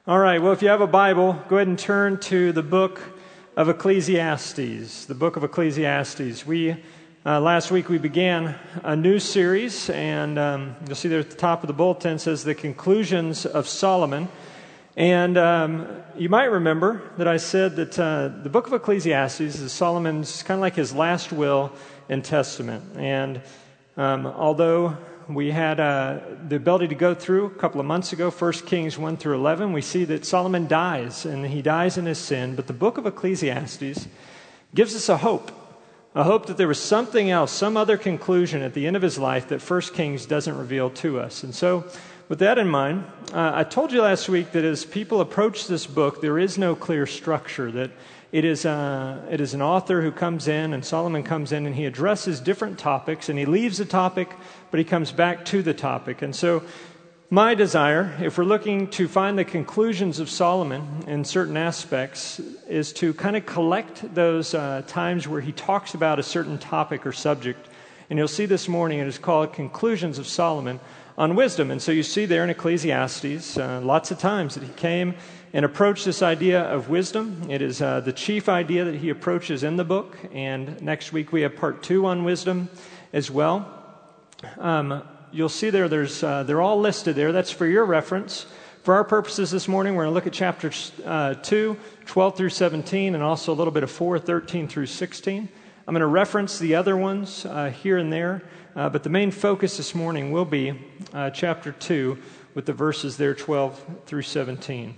All right, well, if you have a Bible, go ahead and turn to the book of Ecclesiastes. The book of Ecclesiastes. Last week we began a new series, and you'll see there at the top of the bulletin says The Conclusions of Solomon. And you might remember that I said that the book of Ecclesiastes is Solomon's kind of like his last will and testament. And although we had the ability to go through a couple of months ago, 1 Kings 1 through 11. We see that Solomon dies, and he dies in his sin. But the book of Ecclesiastes gives us a hope that there was something else, some other conclusion at the end of his life that 1 Kings doesn't reveal to us. And so with that in mind, I told you last week that as people approach this book, there is no clear structure, that it is an author who comes in, and Solomon comes in, and he addresses different topics, and he leaves a topic, but he comes back to the topic. And so my desire, if we're looking to find the conclusions of Solomon in certain aspects, is to kind of collect those times where he talks about a certain topic or subject. And you'll see this morning it is called Conclusions of Solomon on Wisdom. And so you see there in Ecclesiastes lots of times that he came and approached this idea of wisdom. It is the chief idea that he approaches in the book. And next week we have part 2 on wisdom as well. You'll see they're all listed there. That's for your reference. For our purposes this morning, we're going to look at chapters 2, 12 through 17, and also a little bit of 4, 13 through 16. I'm going to reference the other ones here and there, but the main focus this morning will be chapter 2 with the verses there, 12 through 17.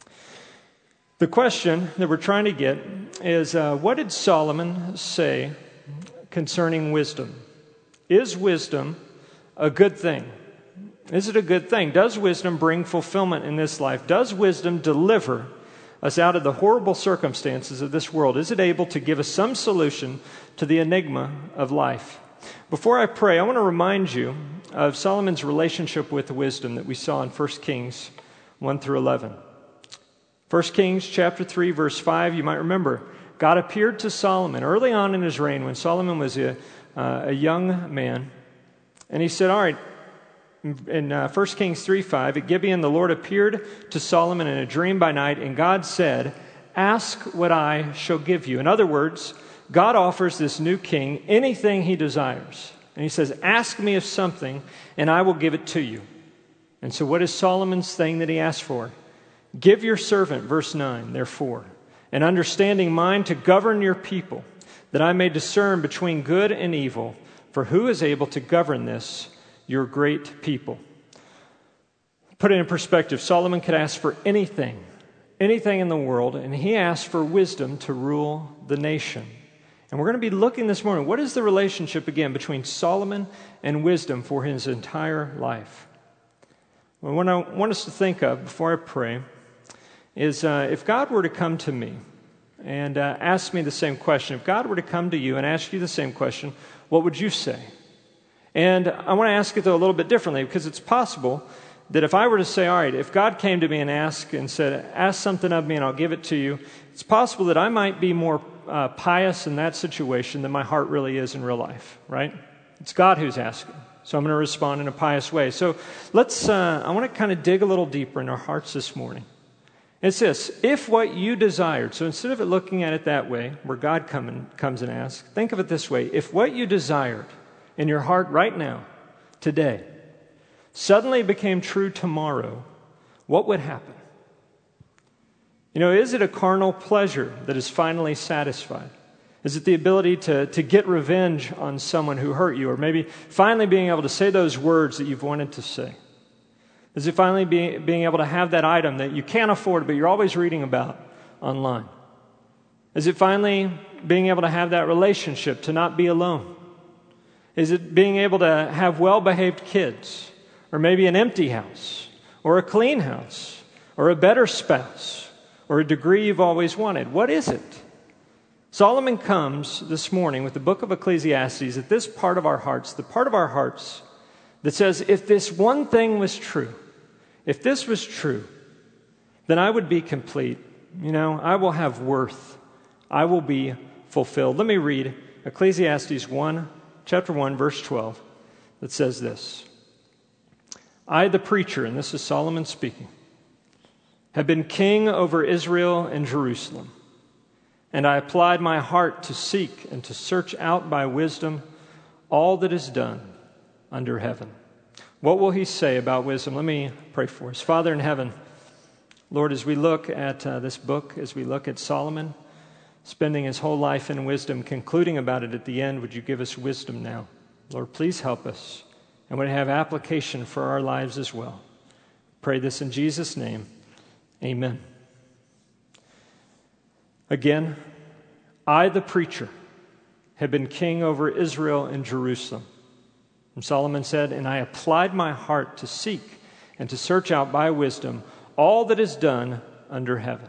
The question that we're trying to get is, what did Solomon say concerning wisdom? Is wisdom a good thing? Is it a good thing? Does wisdom bring fulfillment in this life? Does wisdom deliver us out of the horrible circumstances of this world? Is it able to give us some solution to the enigma of life? Before I pray, I want to remind you of Solomon's relationship with wisdom that we saw in 1 Kings 1 through 11. 1 Kings chapter 3, verse 5, you might remember, God appeared to Solomon early on in his reign when Solomon was a young man. And he said, all right, in 1 Kings 3:5, at Gibeon, the Lord appeared to Solomon in a dream by night, and God said, ask what I shall give you. In other words, God offers this new king anything he desires. And he says, ask me of something, and I will give it to you. And so what is Solomon's thing that he asked for? Give your servant, verse 9, therefore, an understanding mind to govern your people, that I may discern between good and evil. For who is able to govern this, your great people? Put it in perspective, Solomon could ask for anything in the world, and he asked for wisdom to rule the nation. And we're going to be looking this morning, what is the relationship, again, between Solomon and wisdom for his entire life? Well, what I want us to think of before I pray is if God were to come to me and ask me the same question, if God were to come to you and ask you the same question, what would you say? And I want to ask it, though, a little bit differently, because it's possible that if I were to say, all right, if God came to me and said, ask something of me and I'll give it to you, it's possible that I might be more pious in that situation than my heart really is in real life, right? It's God who's asking. So I'm going to respond in a pious way. So I want to kind of dig a little deeper in our hearts this morning. It's this, if what you desired, so instead of it looking at it that way, where God comes and asks, think of it this way, if what you desired in your heart right now, today, suddenly became true tomorrow, what would happen? Is it a carnal pleasure that is finally satisfied? Is it the ability to get revenge on someone who hurt you, or maybe finally being able to say those words that you've wanted to say? Is it finally being able to have that item that you can't afford, but you're always reading about online? Is it finally being able to have that relationship, to not be alone? Is it being able to have well-behaved kids, or maybe an empty house, or a clean house, or a better spouse, or a degree you've always wanted? What is it? Solomon comes this morning with the book of Ecclesiastes at this part of our hearts, the part of our hearts that says, if this one thing was true, if this was true, then I would be complete. I will have worth. I will be fulfilled. Let me read Ecclesiastes 1, chapter 1, verse 12, that says this. I, the preacher, and this is Solomon speaking, have been king over Israel and Jerusalem, and I applied my heart to seek and to search out by wisdom all that is done under heaven. What will he say about wisdom? Let me pray for us. Father in heaven, Lord, as we look at this book, as we look at Solomon, spending his whole life in wisdom, concluding about it at the end, would you give us wisdom now? Lord, please help us, and would it have application for our lives as well. Pray this in Jesus' name. Amen. Again, I, the preacher, have been king over Israel and Jerusalem. And Solomon said, and I applied my heart to seek and to search out by wisdom all that is done under heaven.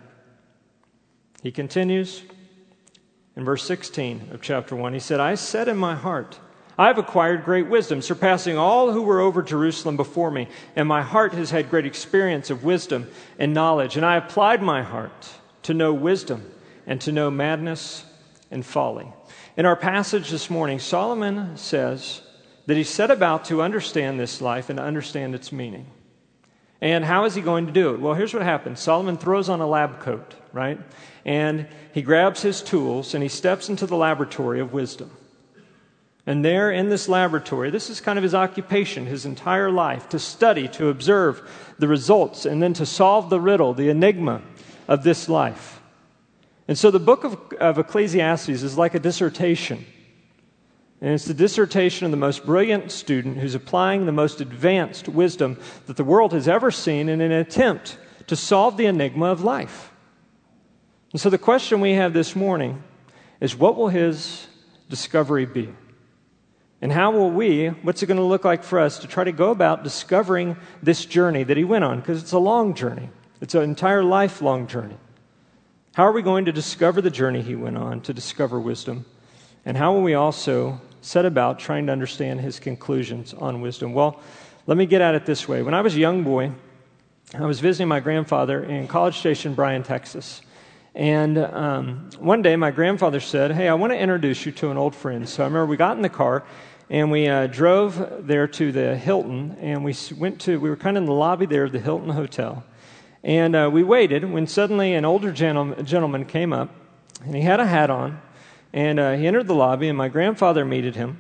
He continues in verse 16 of chapter 1. He said, I said in my heart, I have acquired great wisdom, surpassing all who were over Jerusalem before me, and my heart has had great experience of wisdom and knowledge. And I applied my heart to know wisdom and to know madness and folly. In our passage this morning, Solomon says that he set about to understand this life and to understand its meaning. And how is he going to do it? Well, here's what happens. Solomon throws on a lab coat, right? And he grabs his tools and he steps into the laboratory of wisdom. And there in this laboratory, this is kind of his occupation, his entire life, to study, to observe the results, and then to solve the riddle, the enigma of this life. And so the book of Ecclesiastes is like a dissertation. And it's the dissertation of the most brilliant student who's applying the most advanced wisdom that the world has ever seen in an attempt to solve the enigma of life. And so the question we have this morning is, what will his discovery be? And how will what's it going to look like for us to try to go about discovering this journey that he went on? Because it's a long journey. It's an entire lifelong journey. How are we going to discover the journey he went on to discover wisdom? And how will we also set about trying to understand his conclusions on wisdom? Well, let me get at it this way. When I was a young boy, I was visiting my grandfather in College Station, Bryan, Texas. And one day my grandfather said, hey, I want to introduce you to an old friend. So I remember we got in the car and we drove there to the Hilton, and we were kind of in the lobby there of the Hilton Hotel. And we waited when suddenly an older gentleman came up, and he had a hat on, and he entered the lobby, and my grandfather greeted him.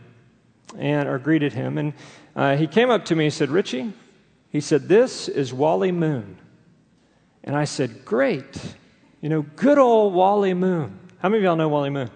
And he came up to me and said, Richie, he said, this is Wally Moon. And I said, great. Good old Wally Moon. How many of y'all know Wally Moon?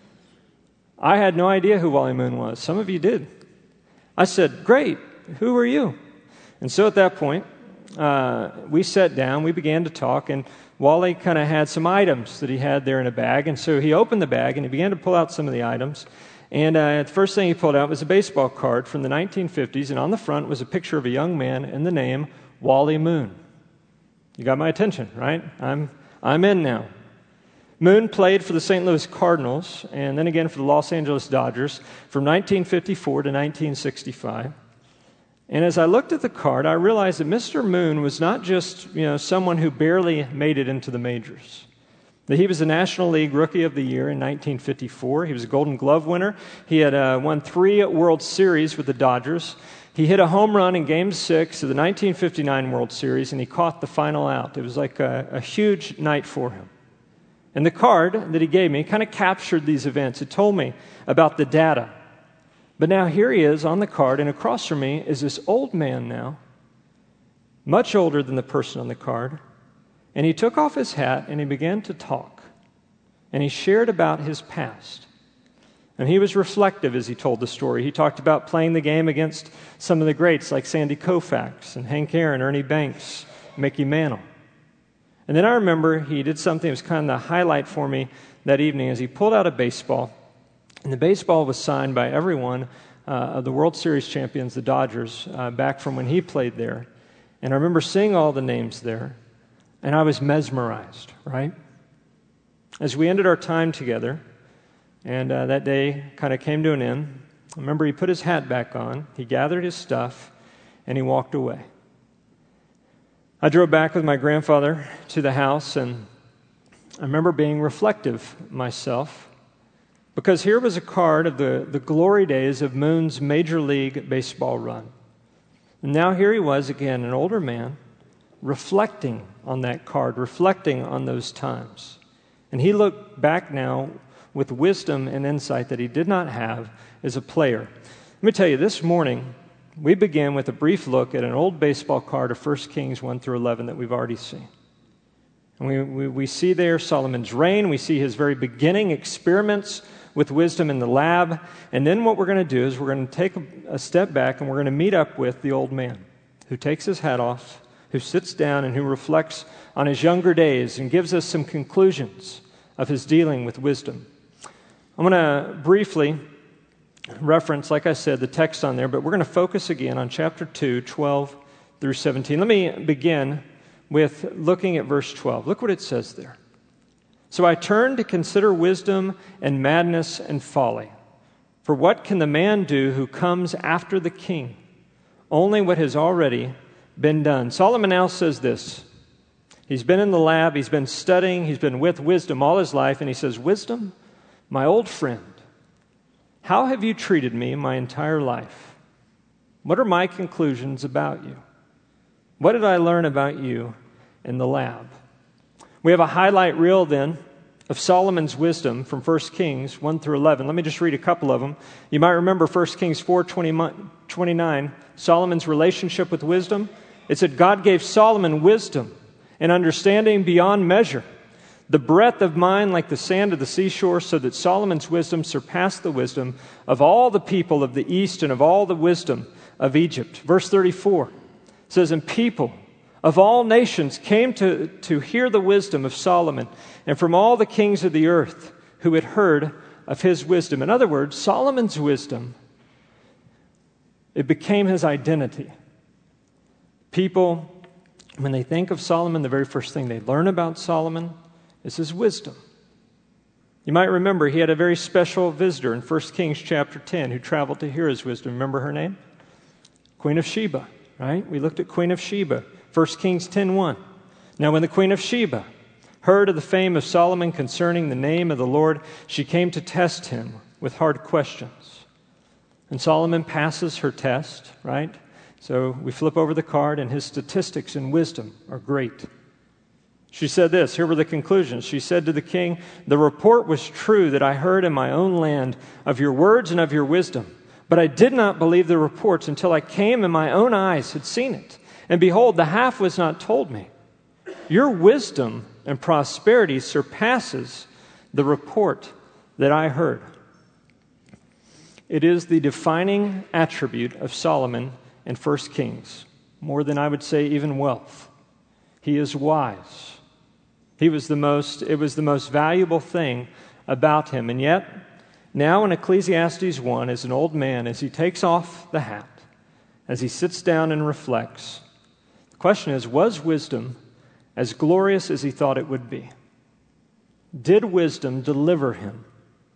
I had no idea who Wally Moon was. Some of you did. I said, great. Who are you? And so at that point, we sat down, we began to talk, and Wally kind of had some items that he had there in a bag. And so he opened the bag and he began to pull out some of the items. And the first thing he pulled out was a baseball card from the 1950s, and on the front was a picture of a young man and the name Wally Moon. You got my attention, right? I'm in now. Moon played for the St. Louis Cardinals and then again for the Los Angeles Dodgers from 1954 to 1965. And as I looked at the card, I realized that Mr. Moon was not just, someone who barely made it into the majors. That he was the National League Rookie of the Year in 1954. He was a Golden Glove winner. He had won 3 World Series with the Dodgers. He hit a home run in Game 6 of the 1959 World Series, and he caught the final out. It was like a huge night for him. And the card that he gave me kind of captured these events. It told me about the data. But now here he is on the card, and across from me is this old man now, much older than the person on the card. And he took off his hat, and he began to talk. And he shared about his past. And he was reflective as he told the story. He talked about playing the game against some of the greats like Sandy Koufax and Hank Aaron, Ernie Banks, Mickey Mantle. And then I remember he did something that was kind of the highlight for me that evening as he pulled out a baseball. And the baseball was signed by every one of the World Series champions, the Dodgers, back from when he played there. And I remember seeing all the names there, and I was mesmerized, right? As we ended our time together, and that day kind of came to an end, I remember he put his hat back on, he gathered his stuff, and he walked away. I drove back with my grandfather to the house, and I remember being reflective myself, because here was a card of the glory days of Moon's Major League Baseball run. And now here he was again, an older man, reflecting on that card, reflecting on those times. And he looked back now with wisdom and insight that he did not have as a player. Let me tell you, this morning, we begin with a brief look at an old baseball card of 1 Kings 1 through 11 that we've already seen. And we see there Solomon's reign. We see his very beginning experiments with wisdom in the lab. And then what we're going to do is we're going to take a step back and we're going to meet up with the old man who takes his hat off, who sits down and who reflects on his younger days and gives us some conclusions of his dealing with wisdom. I'm going to briefly reference, like I said, the text on there, but we're going to focus again on chapter 2, 12 through 17. Let me begin with looking at verse 12. Look what it says there. So I turned to consider wisdom and madness and folly. For what can the man do who comes after the king? Only what has already been done. Solomon now says this. He's been in the lab, he's been studying, he's been with wisdom all his life, and he says, Wisdom, my old friend, how have you treated me my entire life? What are my conclusions about you? What did I learn about you in the lab? We have a highlight reel then of Solomon's wisdom from 1 Kings 1 through 11. Let me just read a couple of them. You might remember 1 Kings 4:29, Solomon's relationship with wisdom. It said, God gave Solomon wisdom and understanding beyond measure, the breadth of mind like the sand of the seashore, so that Solomon's wisdom surpassed the wisdom of all the people of the east and of all the wisdom of Egypt. Verse 34 says, And people of all nations came to hear the wisdom of Solomon, and from all the kings of the earth who had heard of his wisdom. In other words, Solomon's wisdom, it became his identity. People, when they think of Solomon, the very first thing they learn about Solomon is his wisdom. You might remember he had a very special visitor in 1 Kings chapter 10 who traveled to hear his wisdom. Remember her name? Queen of Sheba, right? We looked at Queen of Sheba, 1 Kings 10:1. Now when the Queen of Sheba heard of the fame of Solomon concerning the name of the Lord, she came to test him with hard questions. And Solomon passes her test, right? So we flip over the card, and his statistics in wisdom are great. She said this, here were the conclusions. She said to the king, The report was true that I heard in my own land of your words and of your wisdom, but I did not believe the reports until I came and my own eyes had seen it. And behold, the half was not told me. Your wisdom and prosperity surpasses the report that I heard. It is the defining attribute of Solomon in 1 Kings, more than I would say even wealth. He is wise. It was the most valuable thing about him. And yet, now in Ecclesiastes 1, as an old man, as he takes off the hat, as he sits down and reflects, the question is, was wisdom as glorious as he thought it would be? Did wisdom deliver him?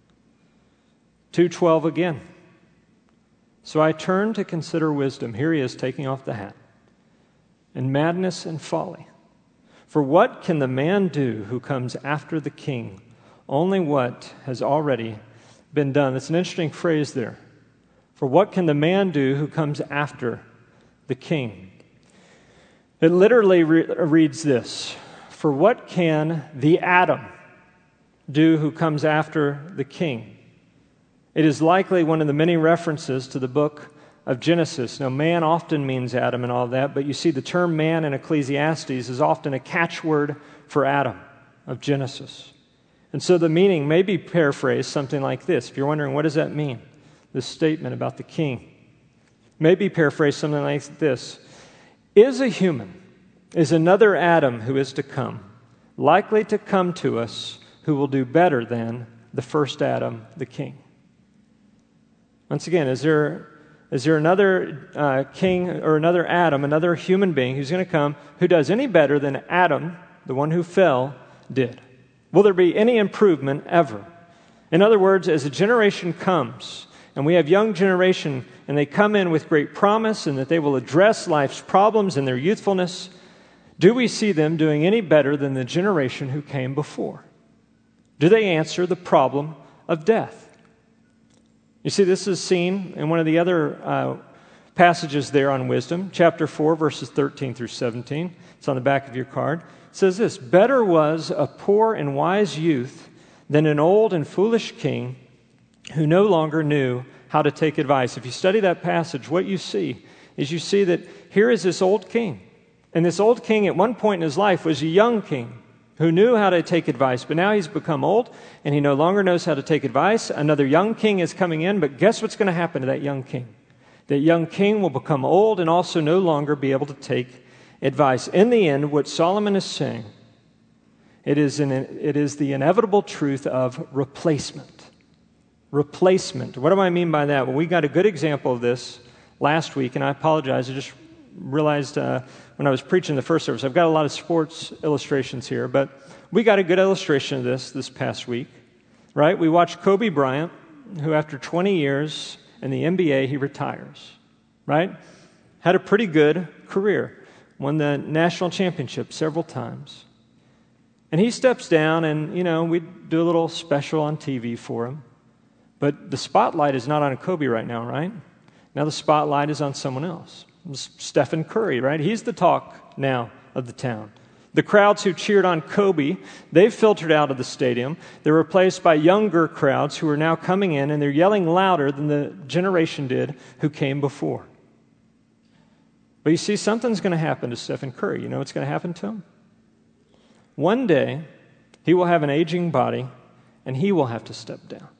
2:12 again. So I turned to consider wisdom. Here he is taking off the hat. And madness and folly. For what can the man do who comes after the king? Only what has already been done. That's an interesting phrase there. For what can the man do who comes after the king? It literally reads this. For what can the Adam do who comes after the king? It is likely one of the many references to the book of Genesis. Now, man often means Adam and all that, but you see the term man in Ecclesiastes is often a catchword for Adam of Genesis. And so the meaning may be paraphrased something like this. If you're wondering, what does that mean? This statement about the king. May be paraphrased something like this. Is another Adam who is to come, likely to come to us, who will do better than the first Adam, the king? Once again, is there another king or another Adam, another human being who's going to come who does any better than Adam, the one who fell, did? Will there be any improvement ever? In other words, as a generation comes, and we have young generation, and they come in with great promise and that they will address life's problems in their youthfulness, do we see them doing any better than the generation who came before? Do they answer the problem of death? You see, this is seen in one of the other passages there on wisdom. Chapter 4, verses 13 through 17. It's on the back of your card. It says this, "Better was a poor and wise youth than an old and foolish king who no longer knew how to take advice." If you study that passage, what you see is you see that here is this old king. And this old king at one point in his life was a young king who knew how to take advice, but now he's become old and he no longer knows how to take advice. Another young king is coming in, but guess what's going to happen to that young king? That young king will become old and also no longer be able to take advice. In the end, what Solomon is saying, it is the inevitable truth of replacement. Replacement. What do I mean by that? Well, we got a good example of this last week, and I apologize. I just realized when I was preaching the first service, I've got a lot of sports illustrations here, but we got a good illustration of this past week, right? We watched Kobe Bryant, who after 20 years in the NBA, he retires, right? Had a pretty good career. Won the national championship several times. And he steps down and, we do a little special on TV for him. But the spotlight is not on Kobe right now, right? Now the spotlight is on someone else. Stephen Curry, right? He's the talk now of the town. The crowds who cheered on Kobe, they've filtered out of the stadium. They're replaced by younger crowds who are now coming in, and they're yelling louder than the generation did who came before. But you see, something's going to happen to Stephen Curry. You know what's going to happen to him? One day, he will have an aging body, and he will have to step down.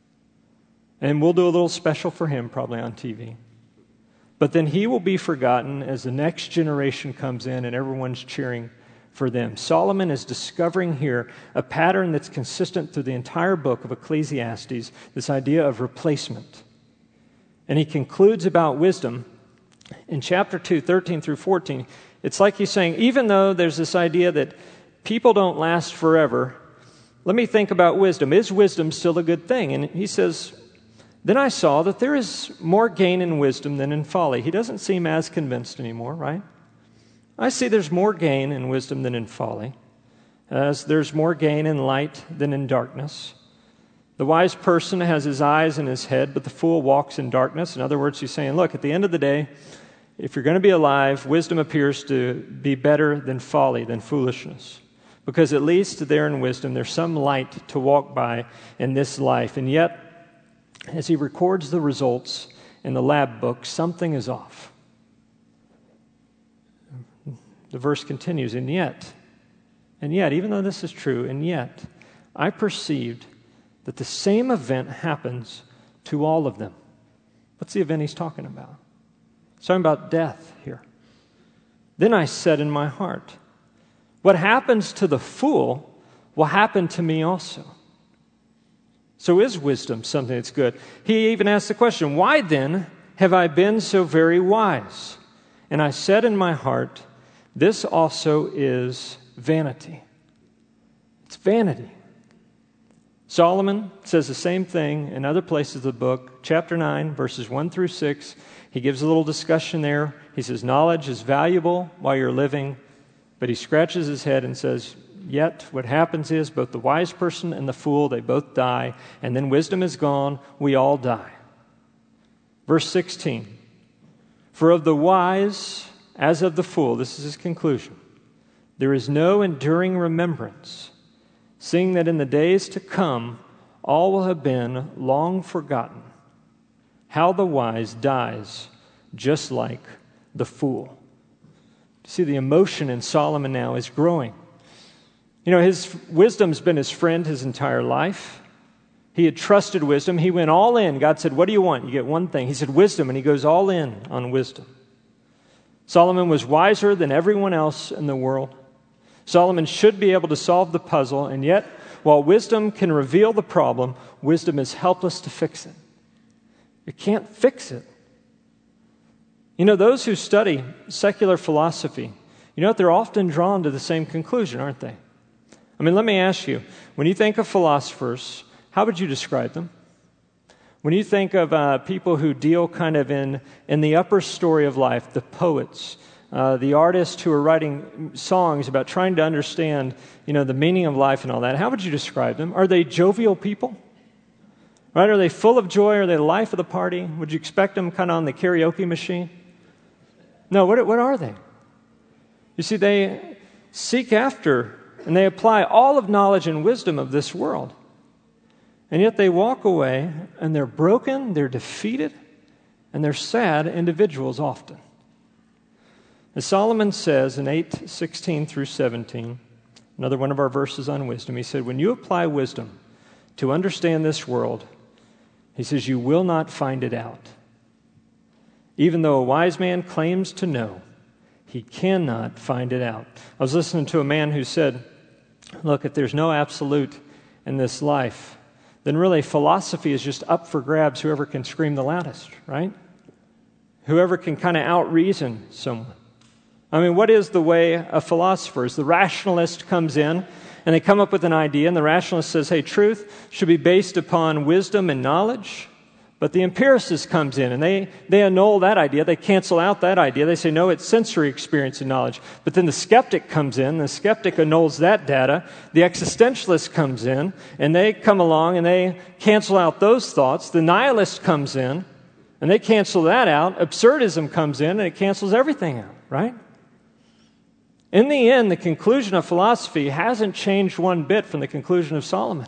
And we'll do a little special for him probably on TV. But then he will be forgotten as the next generation comes in and everyone's cheering for them. Solomon is discovering here a pattern that's consistent through the entire book of Ecclesiastes, this idea of replacement. And he concludes about wisdom in chapter 2, 13 through 14. It's like he's saying, even though there's this idea that people don't last forever, let me think about wisdom. Is wisdom still a good thing? And he says, then I saw that there is more gain in wisdom than in folly. He doesn't seem as convinced anymore, right? I see there's more gain in wisdom than in folly, as there's more gain in light than in darkness. The wise person has his eyes in his head, but the fool walks in darkness. In other words, he's saying, look, at the end of the day, if you're going to be alive, wisdom appears to be better than folly, than foolishness. Because at least there in wisdom, there's some light to walk by in this life. And yet, as he records the results in the lab book, something is off. The verse continues, and yet, even though this is true, and yet, I perceived that the same event happens to all of them. What's the event he's talking about? He's talking about death here. Then I said in my heart, what happens to the fool will happen to me also. So is wisdom something that's good? He even asked the question, why then have I been so very wise? And I said in my heart, this also is vanity. It's vanity. Solomon says the same thing in other places of the book. Chapter 9, verses 1 through 6. He gives a little discussion there. He says, knowledge is valuable while you're living. But he scratches his head and says, yet what happens is both the wise person and the fool, they both die. And then wisdom is gone. We all die. Verse 16. For of the wise as of the fool, this is his conclusion, there is no enduring remembrance, seeing that in the days to come all will have been long forgotten. How the wise dies just like the fool. See, the emotion in Solomon now is growing. You know, his wisdom's been his friend his entire life. He had trusted wisdom. He went all in. God said, what do you want? You get one thing. He said, wisdom, and he goes all in on wisdom. Solomon was wiser than everyone else in the world. Solomon should be able to solve the puzzle, and yet, while wisdom can reveal the problem, wisdom is helpless to fix it. It can't fix it. You know, those who study secular philosophy, you know what? They're often drawn to the same conclusion, aren't they? I mean, let me ask you, when you think of philosophers, how would you describe them? When you think of people who deal kind of in the upper story of life, the poets, the artists who are writing songs about trying to understand, you know, the meaning of life and all that, how would you describe them? Are they jovial people? Right? Are they full of joy? Are they the life of the party? Would you expect them kind of on the karaoke machine? No, what are they? You see, they seek after and they apply all of knowledge and wisdom of this world. And yet they walk away and they're broken, they're defeated, and they're sad individuals often. As Solomon says in 8:16 through 17, another one of our verses on wisdom, he said, when you apply wisdom to understand this world, he says, you will not find it out. Even though a wise man claims to know, he cannot find it out. I was listening to a man who said, look, if there's no absolute in this life, then really philosophy is just up for grabs, whoever can scream the loudest, right? Whoever can kind of out-reason someone. I mean, what is the way of philosophers? The rationalist comes in, and they come up with an idea, and the rationalist says, hey, truth should be based upon wisdom and knowledge. But the empiricist comes in, and they annul that idea. They cancel out that idea. They say, no, it's sensory experience and knowledge. But then the skeptic comes in. The skeptic annuls that data. The existentialist comes in, and they come along, and they cancel out those thoughts. The nihilist comes in, and they cancel that out. Absurdism comes in, and it cancels everything out, right? In the end, the conclusion of philosophy hasn't changed one bit from the conclusion of Solomon.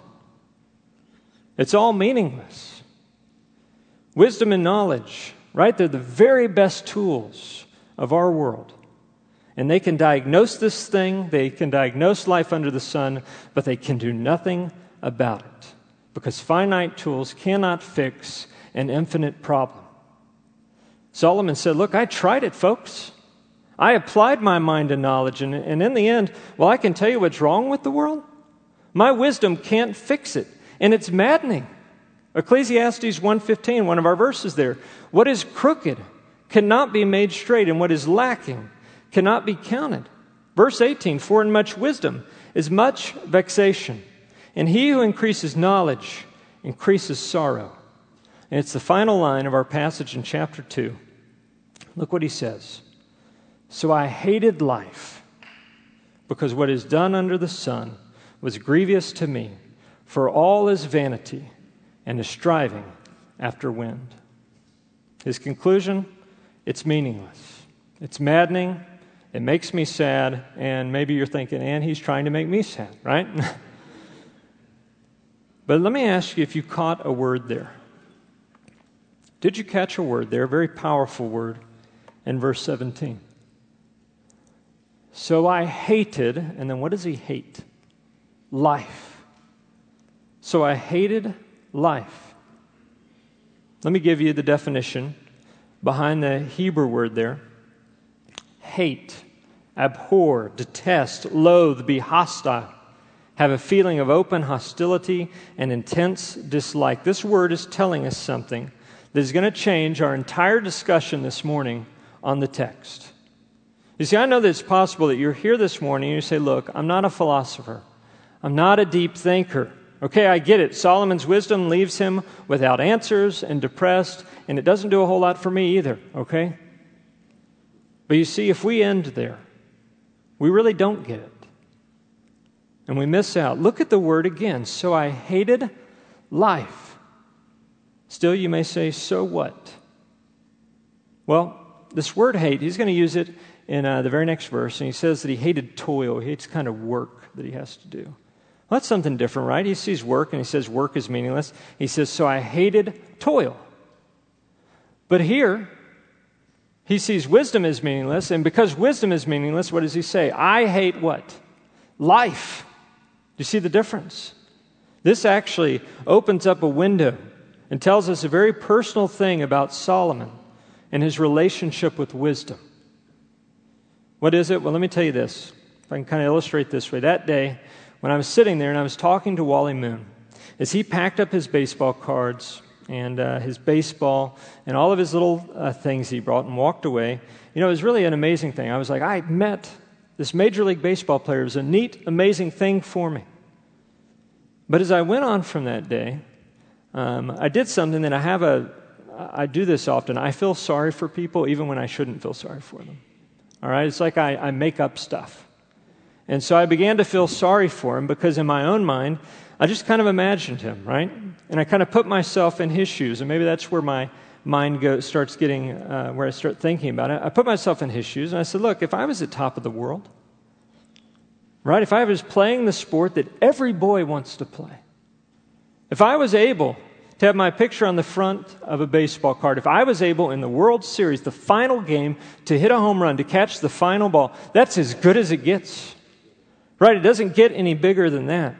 It's all meaningless. Wisdom and knowledge, right? They're the very best tools of our world. And they can diagnose this thing, they can diagnose life under the sun, but they can do nothing about it. Because finite tools cannot fix an infinite problem. Solomon said, look, I tried it, folks. I applied my mind to knowledge, and in the end, well, I can tell you what's wrong with the world. My wisdom can't fix it, and it's maddening. Ecclesiastes 1:15, one of our verses there. What is crooked cannot be made straight, and what is lacking cannot be counted. Verse 18, for in much wisdom is much vexation, and he who increases knowledge increases sorrow. And it's the final line of our passage in chapter 2. Look what he says. So I hated life, because what is done under the sun was grievous to me, for all is vanity and is striving after wind. His conclusion, it's meaningless. It's maddening, it makes me sad, and maybe you're thinking, and he's trying to make me sad, right? But let me ask you if you caught a word there. Did you catch a word there, a very powerful word, in verse 17? So I hated, and then what does he hate? Life. So I hated life. Let me give you the definition behind the Hebrew word there. Hate, abhor, detest, loathe, be hostile, have a feeling of open hostility and intense dislike. This word is telling us something that is going to change our entire discussion this morning on the text. You see, I know that it's possible that you're here this morning and you say, look, I'm not a philosopher. I'm not a deep thinker. Okay, I get it. Solomon's wisdom leaves him without answers and depressed, and it doesn't do a whole lot for me either, okay? But you see, if we end there, we really don't get it. And we miss out. Look at the word again. So I hated life. Still, you may say, so what? Well, this word hate, he's going to use it in the very next verse, and he says that he hated toil. He hates kind of work that he has to do. Well, that's something different, right? He sees work, and he says work is meaningless. He says, so I hated toil. But here, he sees wisdom is meaningless, and because wisdom is meaningless, what does he say? I hate what? Life. Do you see the difference? This actually opens up a window and tells us a very personal thing about Solomon and his relationship with wisdom. What is it? Well, let me tell you this. If I can kind of illustrate this way. That day, when I was sitting there and I was talking to Wally Moon, as he packed up his baseball cards and his baseball and all of his little things he brought and walked away, you know, it was really an amazing thing. I was like, I met this Major League Baseball player. It was a neat, amazing thing for me. But as I went on from that day, I did something that I do this often. I feel sorry for people even when I shouldn't feel sorry for them. All right? It's like I make up stuff. And so I began to feel sorry for him because in my own mind, I just kind of imagined him, right? And I kind of put myself in his shoes, and maybe that's where my mind starts getting, where I start thinking about it. I put myself in his shoes, and I said, look, if I was at top of the world, right, if I was playing the sport that every boy wants to play, if I was able to have my picture on the front of a baseball card, if I was able in the World Series, the final game, to hit a home run, to catch the final ball, that's as good as it gets. Right? It doesn't get any bigger than that.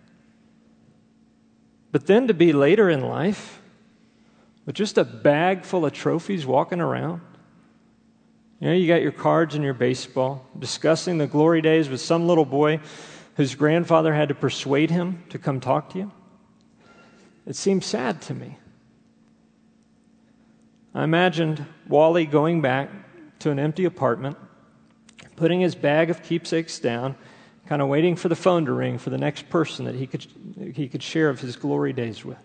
But then to be later in life with just a bag full of trophies walking around, you got your cards and your baseball, discussing the glory days with some little boy whose grandfather had to persuade him to come talk to you. It seemed sad to me. I imagined Wally going back to an empty apartment, putting his bag of keepsakes down, kind of waiting for the phone to ring for the next person that he could share of his glory days with.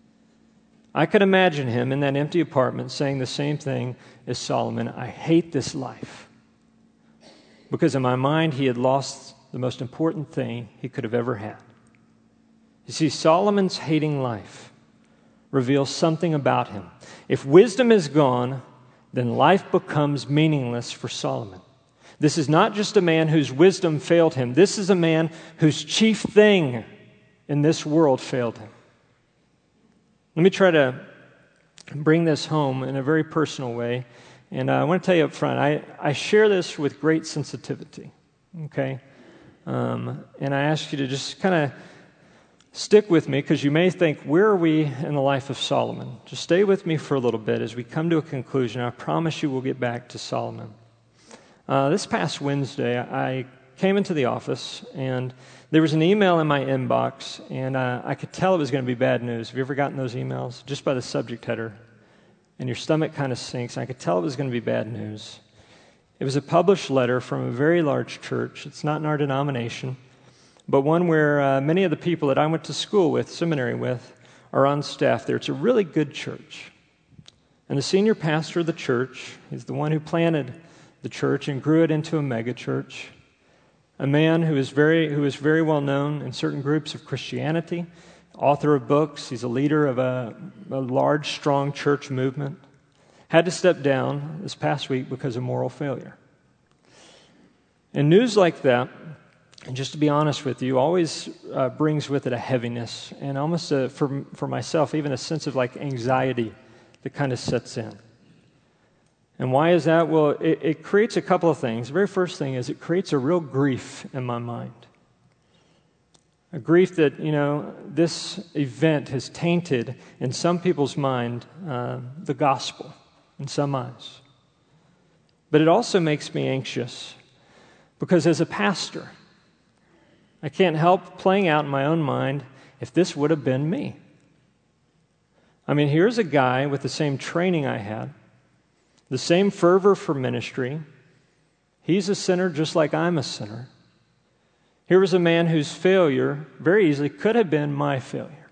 I could imagine him in that empty apartment saying the same thing as Solomon, I hate this life. Because in my mind, he had lost the most important thing he could have ever had. You see, Solomon's hating life reveals something about him. If wisdom is gone, then life becomes meaningless for Solomon. This is not just a man whose wisdom failed him. This is a man whose chief thing in this world failed him. Let me try to bring this home in a very personal way. And I want to tell you up front, I share this with great sensitivity, okay? And I ask you to just kind of stick with me because you may think, where are we in the life of Solomon? Just stay with me for a little bit as we come to a conclusion. I promise you we'll get back to Solomon. This past Wednesday, I came into the office, and there was an email in my inbox, and I could tell it was going to be bad news. Have you ever gotten those emails? Just by the subject header, and your stomach kind of sinks. I could tell it was going to be bad news. It was a published letter from a very large church. It's not in our denomination, but one where many of the people that I went to school with, seminary with, are on staff there. It's a really good church. And the senior pastor of the church, he's the one who planted the church and grew it into a mega church. A man who is very well known in certain groups of Christianity, author of books. He's a leader of a large, strong church movement. Had to step down this past week because of moral failure. And news like that, and just to be honest with you, always brings with it a heaviness and almost for myself, even a sense of like anxiety that kind of sets in. And why is that? Well, it creates a couple of things. The very first thing is it creates a real grief in my mind. A grief that, this event has tainted in some people's mind the gospel in some eyes. But it also makes me anxious because as a pastor, I can't help playing out in my own mind if this would have been me. I mean, here's a guy with the same training I had, the same fervor for ministry. He's a sinner just like I'm a sinner. Here was a man whose failure very easily could have been my failure.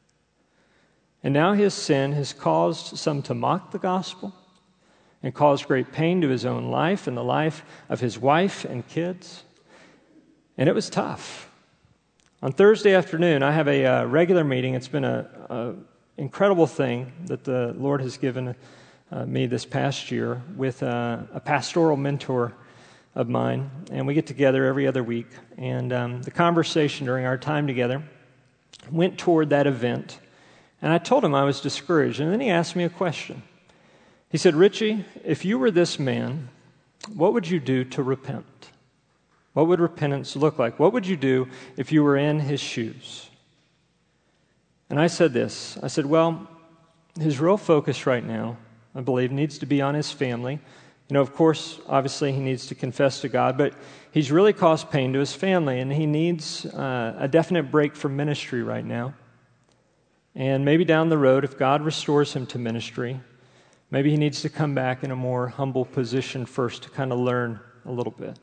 And now his sin has caused some to mock the gospel and caused great pain to his own life and the life of his wife and kids. And it was tough. On Thursday afternoon, I have a regular meeting. It's been an incredible thing that the Lord has given me this past year with a pastoral mentor of mine, and we get together every other week. And the conversation during our time together went toward that event, and I told him I was discouraged. And then he asked me a question. He said, "Richie, if you were this man, what would you do to repent? What would repentance look like? What would you do if you were in his shoes?" And I said this. I said, well, his real focus right now, I believe, needs to be on his family. Of course, obviously he needs to confess to God, but he's really caused pain to his family, and he needs a definite break from ministry right now. And maybe down the road, if God restores him to ministry, maybe he needs to come back in a more humble position first to kind of learn a little bit.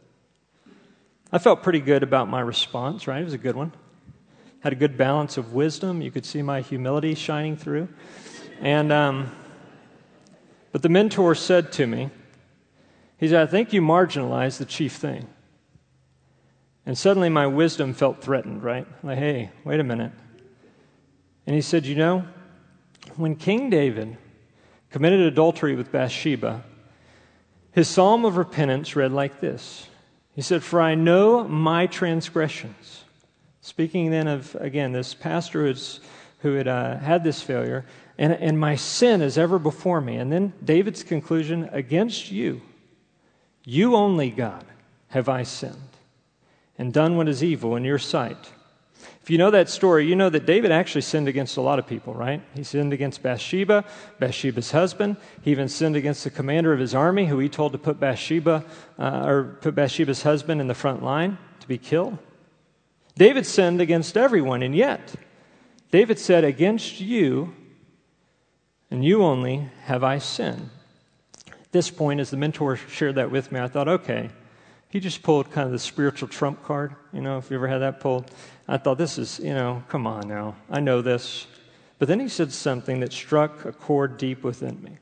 I felt pretty good about my response, right? It was a good one. Had a good balance of wisdom. You could see my humility shining through. And but the mentor said to me, he said, "I think you marginalized the chief thing." And suddenly my wisdom felt threatened, right? Like, hey, wait a minute. And he said, you know, when King David committed adultery with Bathsheba, his psalm of repentance read like this. He said, for I know my transgressions. Speaking then of, again, this pastor who had had this failure, and my sin is ever before me. And then David's conclusion, against you only, God, have I sinned, and done what is evil in your sight. If you know that story, you know that David actually sinned against a lot of people, right? He sinned against Bathsheba, Bathsheba's husband. He even sinned against the commander of his army, who he told to put Bathsheba's husband in the front line to be killed. David sinned against everyone, and yet David said, against you, and you only, have I sinned. At this point, as the mentor shared that with me, I thought, okay, he just pulled kind of the spiritual trump card, if you ever had that pulled. I thought, this is, come on now, I know this. But then he said something that struck a chord deep within me.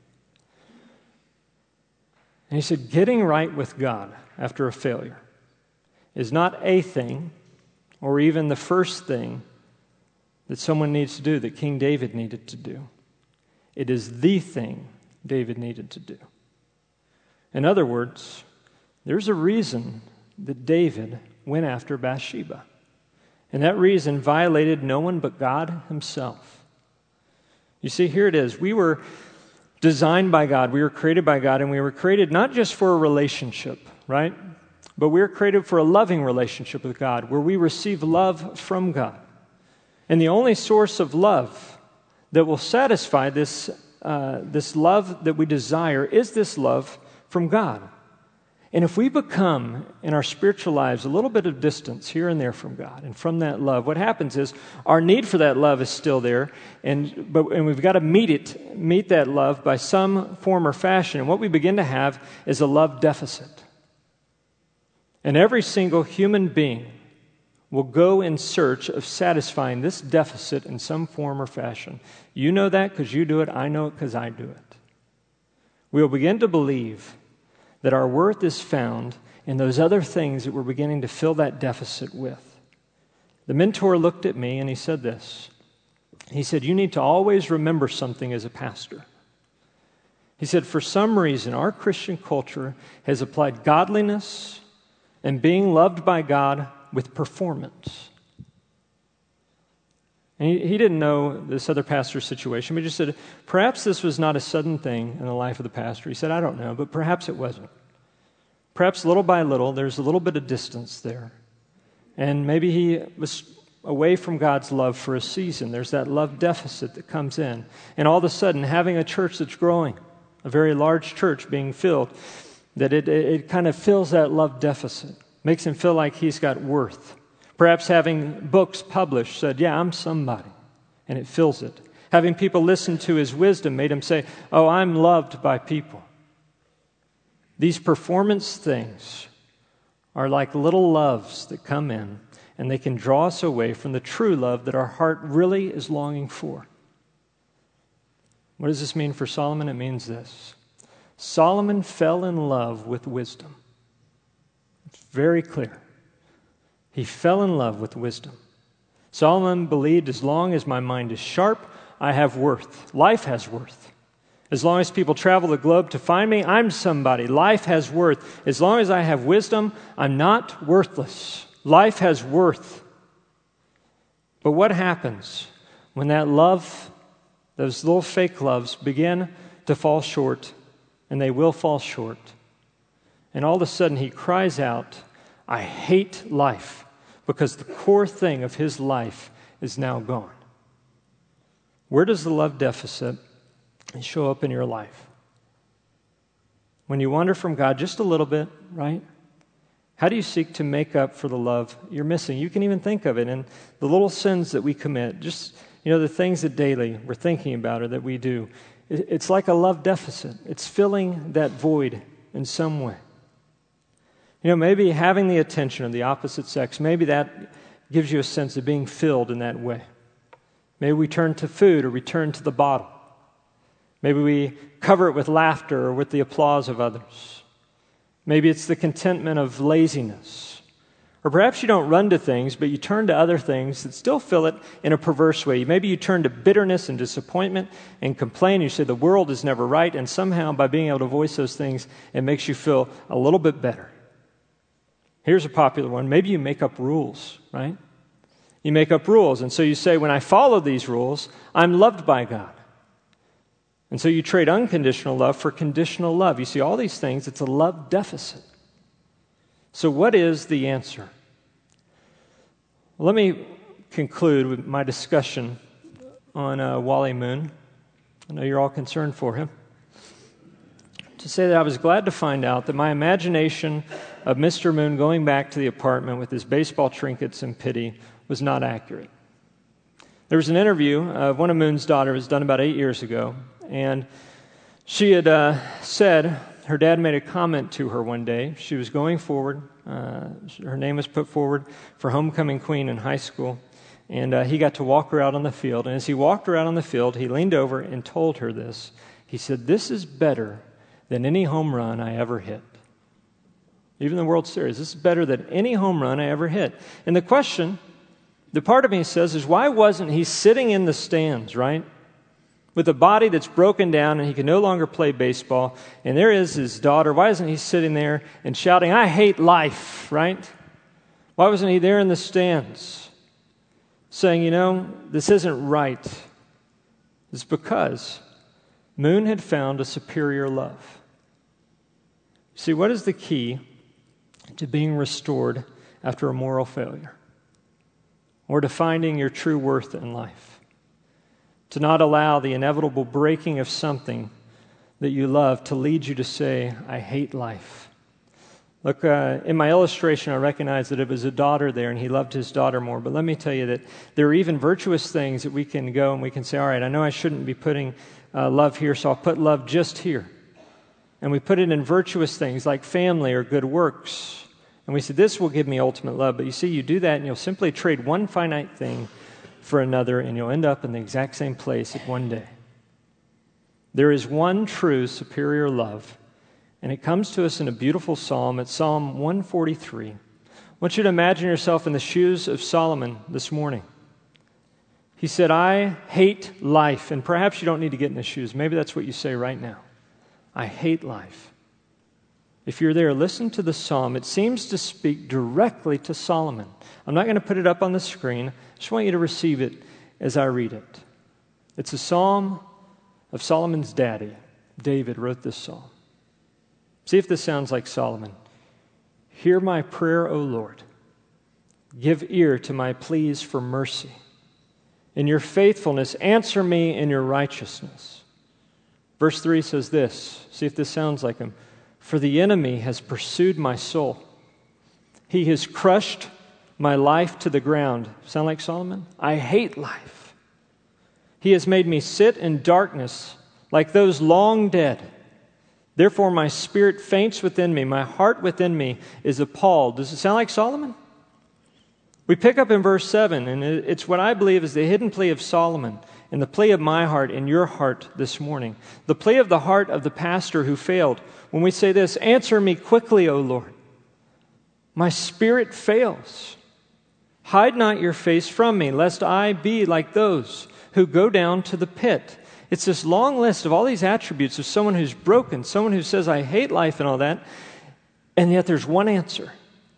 And he said, getting right with God after a failure is not a thing or even the first thing that someone needs to do, that King David needed to do. It is the thing David needed to do. In other words, there's a reason that David went after Bathsheba. And that reason violated no one but God himself. You see, here it is. We were designed by God. We were created by God, and we were created not just for a relationship, right? But we were created for a loving relationship with God, where we receive love from God. And the only source of love that will satisfy this love that we desire is this love from God. And if we become, in our spiritual lives, a little bit of distance here and there from God and from that love, what happens is our need for that love is still there, and we've got to meet that love by some form or fashion. And what we begin to have is a love deficit. And every single human being will go in search of satisfying this deficit in some form or fashion. You know that because you do it. I know it because I do it. We'll begin to believe that our worth is found in those other things that we're beginning to fill that deficit with. The mentor looked at me and he said this. He said, you need to always remember something as a pastor. He said, for some reason, our Christian culture has applied godliness and being loved by God with performance. And he didn't know this other pastor's situation, but he just said, perhaps this was not a sudden thing in the life of the pastor. He said, I don't know, but perhaps it wasn't. Perhaps little by little, there's a little bit of distance there. And maybe he was away from God's love for a season. There's that love deficit that comes in. And all of a sudden, having a church that's growing, a very large church being filled, that it kind of fills that love deficit, makes him feel like he's got worth. Perhaps having books published said, yeah, I'm somebody, and it fills it. Having people listen to his wisdom made him say, oh, I'm loved by people. These performance things are like little loves that come in, and they can draw us away from the true love that our heart really is longing for. What does this mean for Solomon? It means this. Solomon fell in love with wisdom. It's very clear. He fell in love with wisdom. Solomon believed, as long as my mind is sharp, I have worth. Life has worth. As long as people travel the globe to find me, I'm somebody. Life has worth. As long as I have wisdom, I'm not worthless. Life has worth. But what happens when that love, those little fake loves, begin to fall short, and they will fall short? And all of a sudden he cries out, I hate life, because the core thing of his life is now gone. Where does the love deficit show up in your life? When you wander from God just a little bit, right? How do you seek to make up for the love you're missing? You can even think of it in the little sins that we commit, just, the things that daily we're thinking about or that we do. It's like a love deficit. It's filling that void in some way. Maybe having the attention of the opposite sex, maybe that gives you a sense of being filled in that way. Maybe we turn to food or we turn to the bottle. Maybe we cover it with laughter or with the applause of others. Maybe it's the contentment of laziness Or perhaps you don't run to things, but you turn to other things that still fill it in a perverse way. Maybe you turn to bitterness and disappointment and complain. You say the world is never right, and somehow by being able to voice those things, it makes you feel a little bit better. Here's a popular one. Maybe you make up rules, right? You make up rules, and so you say, when I follow these rules, I'm loved by God. And so you trade unconditional love for conditional love. You see, all these things, it's a love deficit. So what is the answer? Well, let me conclude with my discussion on Wally Moon. I know you're all concerned for him. To say that I was glad to find out that my imagination of Mr. Moon going back to the apartment with his baseball trinkets and pity was not accurate. There was an interview of one of Moon's daughters. It was done about 8 years ago, and she had said her dad made a comment to her one day. She was going forward. Her name was put forward for homecoming queen in high school, and he got to walk her out on the field. And as he walked her out on the field, he leaned over and told her this. He said, "This is better than any home run I ever hit." Even the World Series, this is better than any home run I ever hit. And the question, the part of me says, is why wasn't he sitting in the stands, right? With a body that's broken down and he can no longer play baseball, and there is his daughter. Why isn't he sitting there and shouting, "I hate life," right? Why wasn't he there in the stands saying, this isn't right? It's because Moon had found a superior love. See, what is the key to being restored after a moral failure? Or to finding your true worth in life? To not allow the inevitable breaking of something that you love to lead you to say, "I hate life." Look, in my illustration, I recognize that it was a daughter there, and he loved his daughter more. But let me tell you that there are even virtuous things that we can go and we can say, all right, I know I shouldn't be putting love here, so I'll put love just here. And we put it in virtuous things like family or good works. And we say, this will give me ultimate love. But you see, you do that, and you'll simply trade one finite thing for another, and you'll end up in the exact same place at one day. There is one true superior love, and it comes to us in a beautiful psalm. It's Psalm 143. I want you to imagine yourself in the shoes of Solomon this morning. He said, "I hate life." And perhaps you don't need to get in his shoes. Maybe that's what you say right now. I hate life. If you're there, listen to the psalm. It seems to speak directly to Solomon. I'm not going to put it up on the screen. I just want you to receive it as I read it. It's a psalm of Solomon's daddy. David wrote this psalm. See if this sounds like Solomon. "Hear my prayer, O Lord. Give ear to my pleas for mercy. In your faithfulness, answer me in your righteousness." Verse 3 says this. See if this sounds like him. "For the enemy has pursued my soul. He has crushed my life to the ground." Sound like Solomon? "I hate life. He has made me sit in darkness like those long dead. Therefore my spirit faints within me. My heart within me is appalled." Does it sound like Solomon? We pick up in verse 7, and it's what I believe is the hidden plea of Solomon and the plea of my heart and your heart this morning. The plea of the heart of the pastor who failed. When we say this, "Answer me quickly, O Lord. My spirit fails. Hide not your face from me, lest I be like those who go down to the pit." It's this long list of all these attributes of someone who's broken, someone who says, "I hate life," and all that, and yet there's one answer.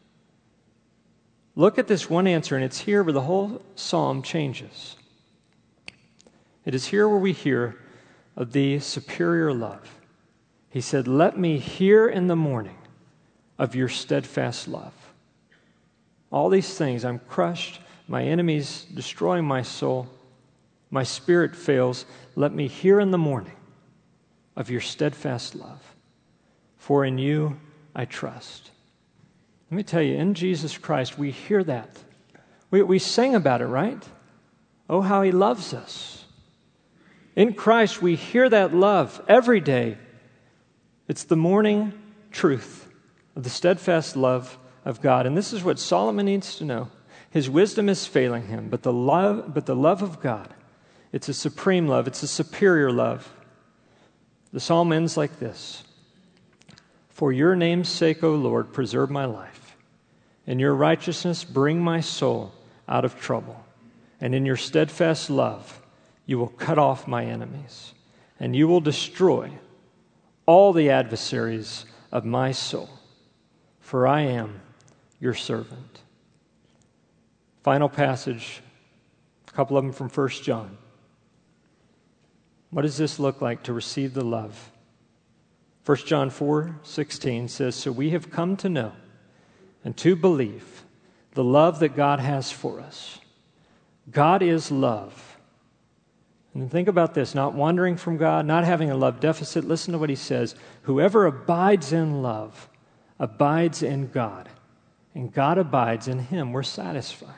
Look at this one answer, and it's here where the whole psalm changes. It is here where we hear of the superior love. He said, "Let me hear in the morning of your steadfast love." All these things, I'm crushed, my enemies destroying my soul, my spirit fails. Let me hear in the morning of your steadfast love, for in you I trust. Let me tell you, in Jesus Christ, we hear that. We sing about it, right? Oh, how he loves us. In Christ, we hear that love every day. It's the morning truth of the steadfast love of God. And this is what Solomon needs to know. His wisdom is failing him, but the love of God, it's a supreme love. It's a superior love. The psalm ends like this. "For your name's sake, O Lord, preserve my life. In your righteousness, bring my soul out of trouble. And in your steadfast love, you will cut off my enemies, and you will destroy all the adversaries of my soul, for I am your servant. Final passage, a couple of them from 1 John. What does this look like to receive the love? 1 John 4:16 says, "So we have come to know and to believe the love that God has for us. God is love." And think about this, not wandering from God, not having a love deficit. Listen to what he says. "Whoever abides in love abides in God, and God abides in him." We're satisfied.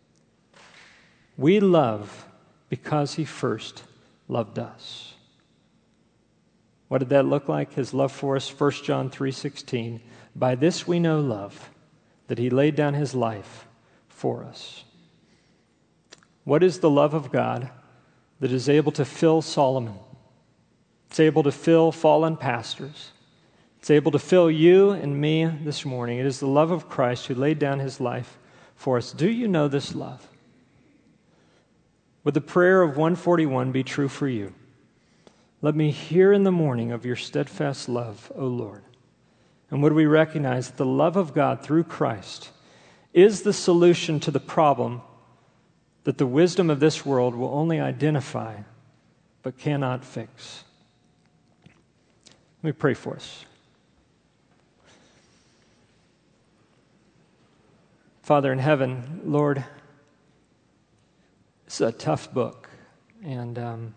We love because he first loved us. What did that look like? His love for us, 1 John 3:16. "By this we know love, that he laid down his life for us." What is the love of God that is able to fill Solomon? It's able to fill fallen pastors. It's able to fill you and me this morning. It is the love of Christ who laid down his life for us. Do you know this love? Would the prayer of 141 be true for you? Let me hear in the morning of your steadfast love, O Lord. And would we recognize that the love of God through Christ is the solution to the problem that the wisdom of this world will only identify but cannot fix? Let me pray for us. Father in heaven, Lord, it's a tough book. And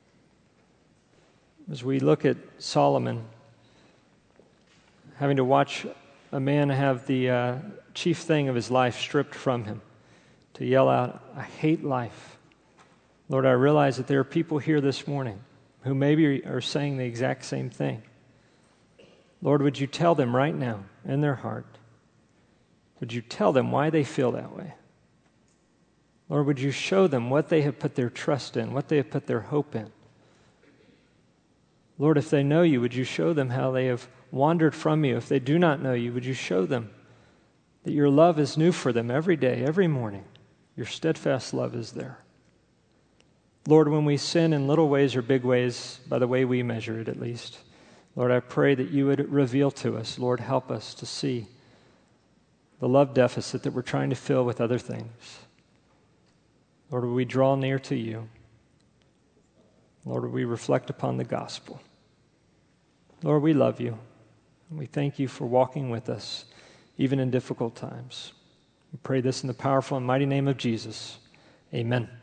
as we look at Solomon, having to watch a man have the chief thing of his life stripped from him, to yell out, "I hate life." Lord, I realize that there are people here this morning who maybe are saying the exact same thing. Lord, would you tell them right now in their heart, would you tell them why they feel that way? Lord, would you show them what they have put their trust in, what they have put their hope in? Lord, if they know you, would you show them how they have wandered from you? If they do not know you, would you show them that your love is new for them every day, every morning? Your steadfast love is there. Lord, when we sin in little ways or big ways, by the way we measure it at least, Lord, I pray that you would reveal to us, Lord, help us to see the love deficit that we're trying to fill with other things. Lord, would we draw near to you? Lord, would we reflect upon the gospel? Lord, we love you. And we thank you for walking with us, even in difficult times. We pray this in the powerful and mighty name of Jesus. Amen.